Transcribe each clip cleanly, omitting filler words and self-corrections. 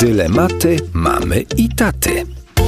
Dylematy mamy i taty.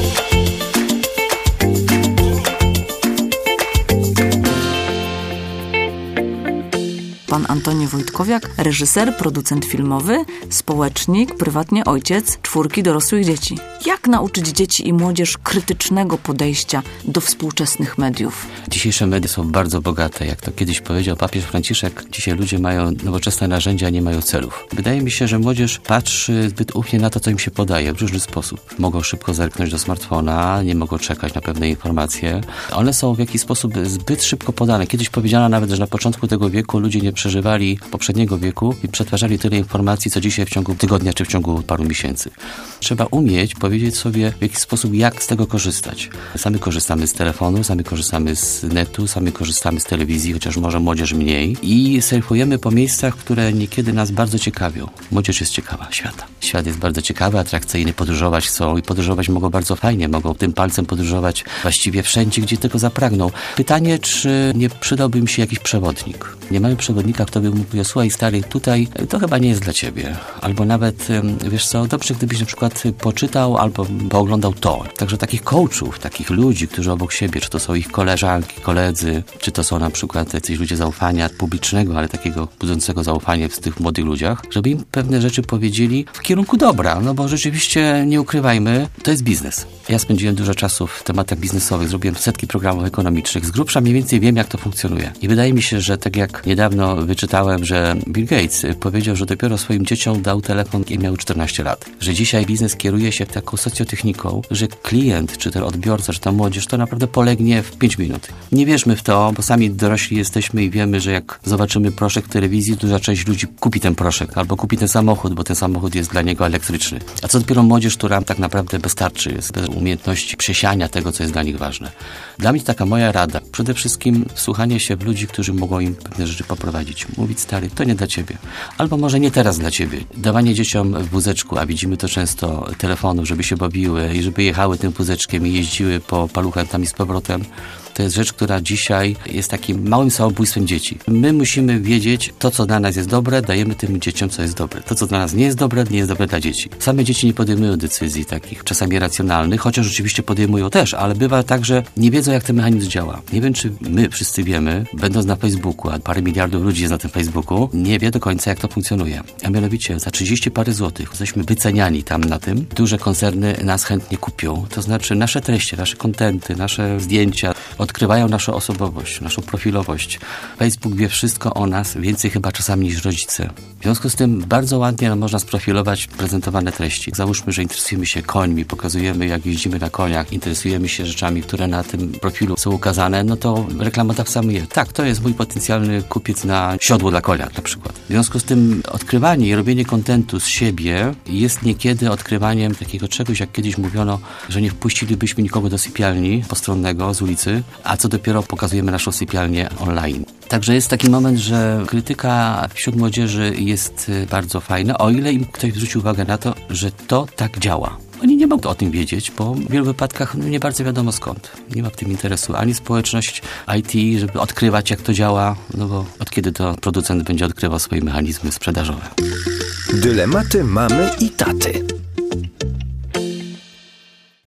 Pan Antoni Wojtkowiak, reżyser, producent filmowy, społecznik, prywatnie ojciec 4 dorosłych dzieci. Jak nauczyć dzieci i młodzież krytycznego podejścia do współczesnych mediów? Dzisiejsze media są bardzo bogate. Jak to kiedyś powiedział papież Franciszek, dzisiaj ludzie mają nowoczesne narzędzia, a nie mają celów. Wydaje mi się, że młodzież patrzy zbyt ufnie na to, co im się podaje w różny sposób. Mogą szybko zerknąć do smartfona, nie mogą czekać na pewne informacje. One są w jakiś sposób zbyt szybko podane. Kiedyś powiedziano nawet, że na początku tego wieku ludzie nie przeżywali poprzedniego wieku i przetwarzali tyle informacji, co dzisiaj w ciągu tygodnia czy w ciągu paru miesięcy. Trzeba umieć powiedzieć sobie w jakiś sposób, jak z tego korzystać. Sami korzystamy z telefonu, sami korzystamy z netu, sami korzystamy z telewizji, chociaż może młodzież mniej. I surfujemy po miejscach, które niekiedy nas bardzo ciekawią. Młodzież jest ciekawa świata. Świat jest bardzo ciekawy, atrakcyjny, podróżować chcą i podróżować mogą bardzo fajnie, mogą tym palcem podróżować właściwie wszędzie, gdzie tylko zapragną. Pytanie, czy nie przydałby mi się jakiś przewodnik? Nie mamy przewodnika, kto by mówił, słuchaj stary, tutaj to chyba nie jest dla ciebie. Albo nawet, wiesz co, dobrze gdybyś na przykład poczytał albo pooglądał to. Także takich coachów, takich ludzi, którzy obok siebie, czy to są ich koleżanki, koledzy, czy to są na przykład jacyś ludzie zaufania publicznego, ale takiego budzącego zaufanie w tych młodych ludziach, żeby im pewne rzeczy powiedzieli w kierunku dobra, no bo rzeczywiście nie ukrywajmy, to jest biznes. Ja spędziłem dużo czasu w tematach biznesowych, zrobiłem setki programów ekonomicznych, z grubsza mniej więcej wiem, jak to funkcjonuje. I wydaje mi się, że tak jak niedawno wyczytałem, że Bill Gates powiedział, że dopiero swoim dzieciom dał telefon, kiedy miał 14 lat. Że dzisiaj biznes kieruje się taką socjotechniką, że klient, czy ten odbiorca, czy ta młodzież, to naprawdę polegnie w 5 minut. Nie wierzmy w to, bo sami dorośli jesteśmy i wiemy, że jak zobaczymy proszek w telewizji, duża część ludzi kupi ten proszek albo kupi ten samochód, bo ten samochód jest dla niego elektryczny. A co dopiero młodzież, która tak naprawdę wystarczy, jest bez umiejętności przesiania tego, co jest dla nich ważne. Dla mnie taka moja rada. Przede wszystkim wsłuchanie się w ludzi, którzy mogą im pewne rzeczy poprowadzić. Mówić, stary, to nie dla ciebie. Albo może nie teraz dla ciebie. Dawanie dzieciom w wózeczku, a widzimy to często, telefonów, żeby się bawiły i żeby jechały tym wózeczkiem i jeździły po paluchach tam i z powrotem. To jest rzecz, która dzisiaj jest takim małym samobójstwem dzieci. My musimy wiedzieć, to co dla nas jest dobre, dajemy tym dzieciom, co jest dobre. To co dla nas nie jest dobre dla dzieci. Same dzieci nie podejmują decyzji takich czasami racjonalnych, chociaż oczywiście podejmują też, ale bywa tak, że nie wiedzą, jak ten mechanizm działa. Nie wiem, czy my wszyscy wiemy, będąc na Facebooku, a parę miliardów ludzi jest na tym Facebooku, nie wie do końca, jak to funkcjonuje. A mianowicie za 30 parę złotych jesteśmy wyceniani tam na tym. Duże koncerny nas chętnie kupią. To znaczy nasze treści, nasze kontenty, nasze zdjęcia odkrywają naszą osobowość, naszą profilowość. Facebook wie wszystko o nas, więcej chyba czasami niż rodzice. W związku z tym bardzo ładnie można sprofilować prezentowane treści. Załóżmy, że interesujemy się końmi, pokazujemy, jak jeździmy na koniach, interesujemy się rzeczami, które na tym profilu są ukazane, no to reklamodawca mówi, tak, to jest mój potencjalny kupiec na siodło dla konia na przykład. W związku z tym odkrywanie i robienie kontentu z siebie jest niekiedy odkrywaniem takiego czegoś, jak kiedyś mówiono, że nie wpuścilibyśmy nikogo do sypialni postronnego z ulicy, a co dopiero pokazujemy naszą sypialnię online. Także jest taki moment, że krytyka wśród młodzieży jest bardzo fajna, o ile im ktoś zwróci uwagę na to, że to tak działa. Oni nie mogą o tym wiedzieć, bo w wielu wypadkach nie bardzo wiadomo skąd. Nie ma w tym interesu ani społeczność IT, żeby odkrywać, jak to działa, no bo od kiedy to producent będzie odkrywał swoje mechanizmy sprzedażowe. Dylematy mamy i taty.